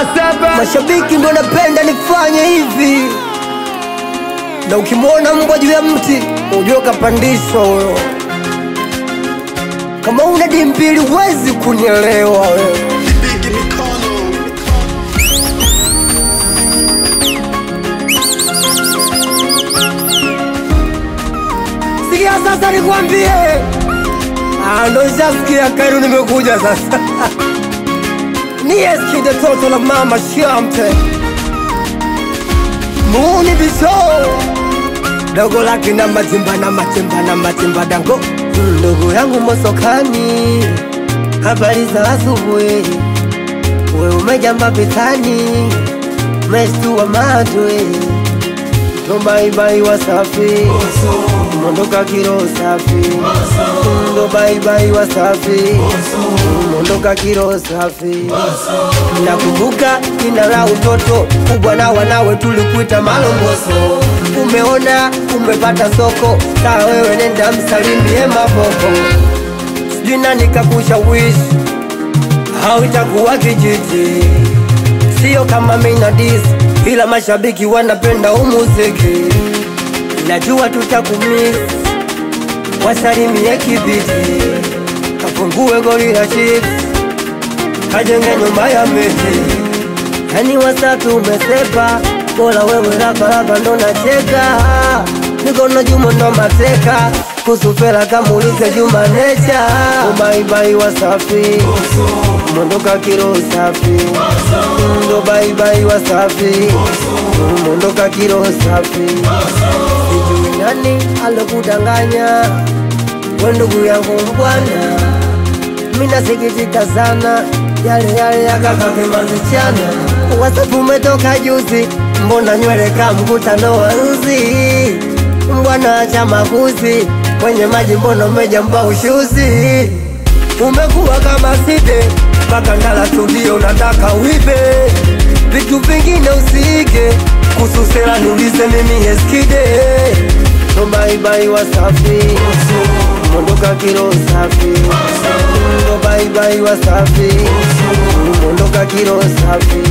Mashabiki ndo napenda nifanye hivi. Na ukimwona mbwa juu ya mti ujue kapandishwa huyo. Kama una dimbili huwezi kunielewa wewe. Sikia sasa nikwambie. Ndo shasikia Kairu nimekuja sasa. Ni eski de toto la mama Shamte Muni biso dogo laki na matimba dango. Ndugu yangu Mosokani, habari za asubuhi. We umejamba vitani, umeshtua matwe. Ndo bye Wasafi, mondoka kiro safi. Ndo bye Wasafi, mondoka kiro safi. Nakumbuka jina la utoto, kubwa na wanawe tulikuita Malomboso. Umeona umepata soko, saa wewe nenda msalimie Maboko. Sijui nani kakushawishi, hautakuwa kijiji. Sio kama mina disi, ila mashabiki wanapenda umuziki. Najua tutakumiss, wasalimie Kibiti. Kafungue goli la chips, kajenge nyumba ya miti. Yani Wasafi umesepa, bola wewe rapa ndo nacheka. Nikono Juma ndo mateka, kusufela kamulize Juma Necha. Bye Wasafi, mondoka kiro safi. Ndo bye Wasafi, mondoka kiro safi. Sijui nani alokudanganya, we ndugu yangu mbwana. Mina sikitika sana, yale yakakakemazichana. Wasafi umetoka juzi, mbona nywele kamkutano wa nzi. Mbwana acha makuzi, kwenye maji mbona umejamba ushuzi. Umekuwa kama Side, mpaka ndala studio nataka uibe. Vitu vingine usike, kususela nulize mimi Eskide. Ndo bye Wasafi, mondoka kiro safi. Ndo bye Wasafi, mondoka kiro safi.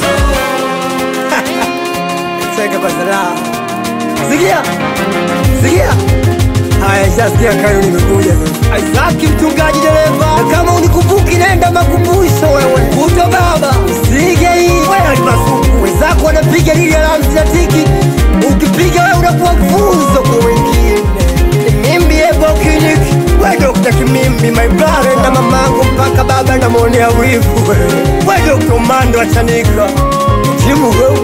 Seka kwa zara. Sikia haya shasikia Kairu nimekuja sasa. Aisaki mtungaji dereva. Na kama unikumbuki nenda makumbusho wewe. Kuto baba usige hii. Wewe alipasuku wenzako wanapiga lili alarm statiki. Ukipiga wewe unakuwa funzo kwa wengine. Mimbi ebo clinic. Wewe Dr. Kimimbi my brother. Na mamangu mpaka baba na mwonea wivu. Wewe Dr. Mando achanika. Jimu wewe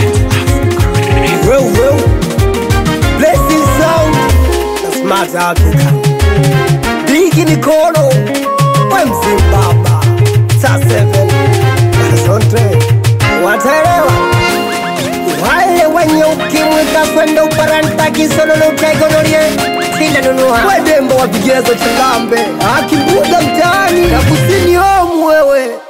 Blessing sound na smart Africa. Bigi Nikono, we Mzimbaba. Saa 7 Horizonte wataelewa. Wale wenye ukimwi kakwenda uparanta kisololo kaigonorie. Sinda nunua we dembo wa vigezo chilambe. Akibuga mtaani na kusini omu wewe.